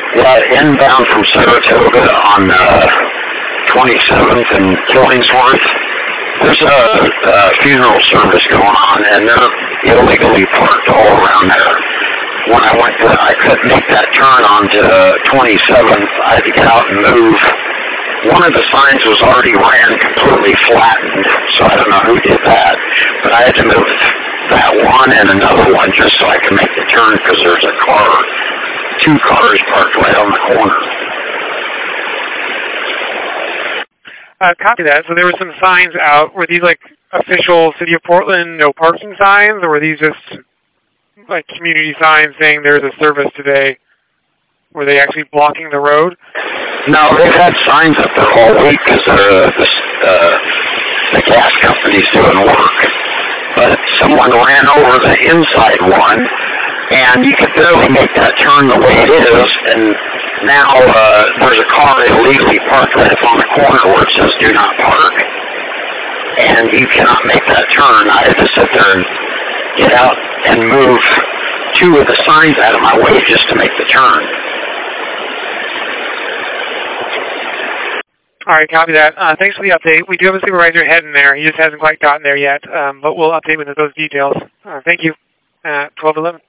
Yeah, inbound from Saratoga on 27th and Killingsworth. There's a funeral service going on, and they're illegally parked all around there. When I couldn't make that turn onto 27th. I had to get out and move. One of the signs was already ran completely flattened, so I don't know who did that. But I had to move that one and another one just so I could make the turn because there's two cars parked right on the corner. Copy that. So there were some signs out. Were these like official City of Portland no parking signs, or were these just like community signs saying there's a service today? Were they actually blocking the road? No, they've had signs up there all week because the gas company's doing work. But someone ran over the inside one, and you could barely make that turn the way it is. And now there's a car illegally parked right up on the corner where it says "Do not park," and you cannot make that turn. I had to sit there and get out and move two of the signs out of my way just to make the turn. All right, copy that. Thanks for the update. We do have a supervisor heading there. He just hasn't quite gotten there yet, but we'll update with those details. Thank you. 1211.